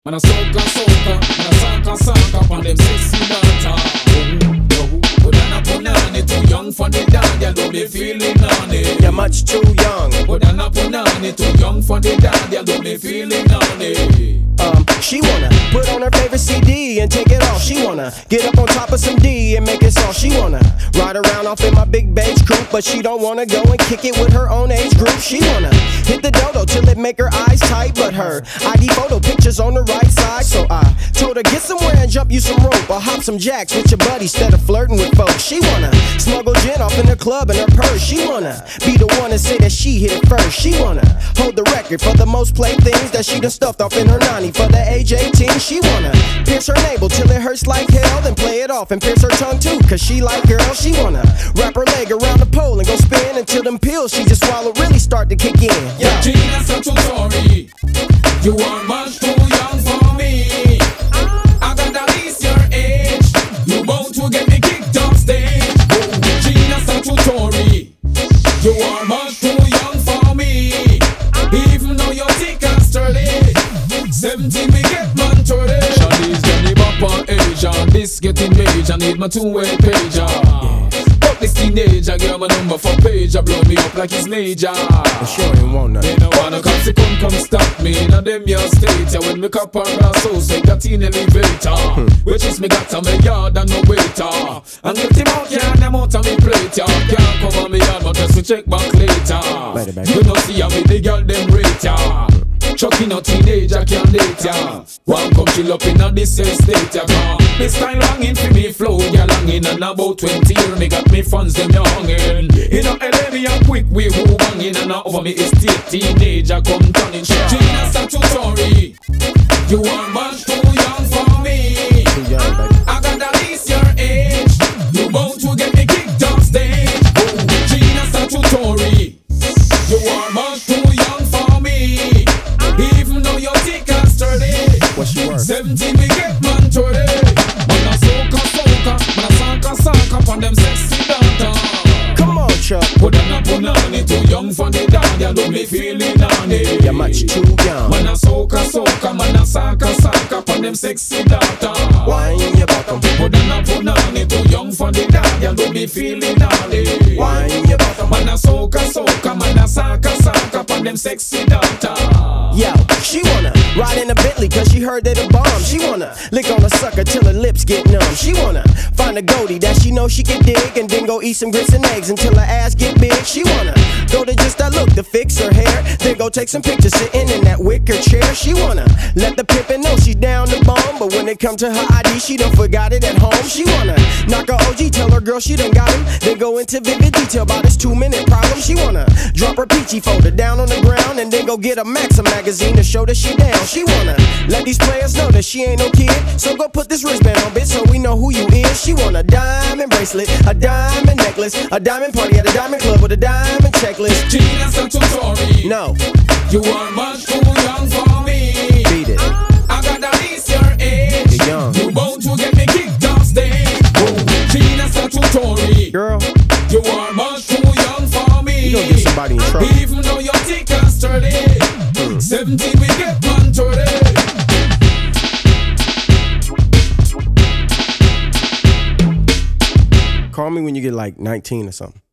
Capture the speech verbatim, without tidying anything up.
Man a soca, soca, man a sanka, sanka on them sexy data. But I'm not punani, too young for the dance, y'all don't be feeling on it. You're much too young. But I'm not punani, too young for the dance, y'all don't be feeling on it. Um, she wanna put on her favorite C D and take it off. She wanna get up on top of some D and make it soft. She wanna ride around off in my big beige coupe, but she don't wanna go and kick it with her own age group. She wanna hit the dodo till it make her eyes tight, but her I D photo pictures on the right side. So I told her get somewhere and jump you some rope or hop some jacks with your buddy instead of flirting with folks. She wanna smuggle gin off in the club in her purse. She wanna be the one to say that she hit it first. She wanna hold the record for the most played things that she done stuffed off in her ninety for the age eighteen. She wanna pierce her navel till it hurts like hell, then play it off and pierce her tongue too, cause she like girls. She wanna wrap her leg around the pole and go spin until them pills she just swallowed really start to kick in. Yeah, Gina Statutory, you are much too young for me. I got at least your age. You bound to get me kicked off stage. Gina Statutory, you are much too young for me. Even though you're thick and sturdy, seventeen me get man thirty. Shawty's Johnny Bopper age, and this getting major. Need my two-way pager. Fuck this teenager, girl, my number for page. I blow me up like it's major. I sure ain't want nothing. Me no wanna come, see come, come stop me. Now them your state, yeah, when me cup and glass house, they got in elevator. Hmm. Which is me got on my yard and no waiter. And get him out, yeah, them out on me plate, yeah. Can't come on me yard, but just to check back later. Baby, baby. You know see how me the girl them rate, yeah. Chucky no teenager can't date ya. One come chill up in a this state ya. This time longing for me flow, ya longing. And about twenty years me got me funds them youngin'. In a L A me a quick we who bangin'. And now over me estate teenager come turning shit. Gina Statutory, you are much too young for me. Too young, baby. I got at least your age. You bound to get me kicked off stage. Gina Statutory, you are much too young for me. Even though you're thick and sturdy, What's your word? seventeen we get man thirty. Man a soca soca, man a sanka sanka on them sexy data. Come on, Chuck. But I'm not punani, too young for the dance, you don't be feeling on it. You're much too young. Man a soca soca, man a sanka sanka on them sexy data. Wine your bottom. But I'm not punani, too young for the dance, you don't be feeling on it. Wine your bottom. Man a soca soca, man a sanka sanka on them sexy data. Yo, she wanna ride in a Bentley cause she heard that a bomb. She wanna lick on a sucker till her lips get numb. She wanna find a goatee that she know she can dig, and then go eat some grits and eggs until her ass get big. She wanna go to just that look to fix her hair, then go take some pictures sitting in that wicker chair. She wanna let the pimpin' know she's down to bomb, but when it come to her I D she done forgot it at home. She wanna knock her O G, tell her girl she done got him, then go into vivid detail about this two minute problem. She wanna drop her peachy folder down on the ground, and then go get a Maxim magazine to show that she down. She wanna let these players know that she ain't no kid, so go put this wristband on, bitch, so we know who you is. She want a diamond bracelet, a diamond necklace, a diamond party at a diamond club with a diamond checklist. Gina Statutory, No, you are much too young for me. beat it. I got at least your age. You're young. You bound to get me kicked off stage. Gina Statutory, Girl, you are much too young for me. you gonna get somebody in trouble. Even though you're thick and sturdy, seventeen we get man thirty. Call me when you get like nineteen or something.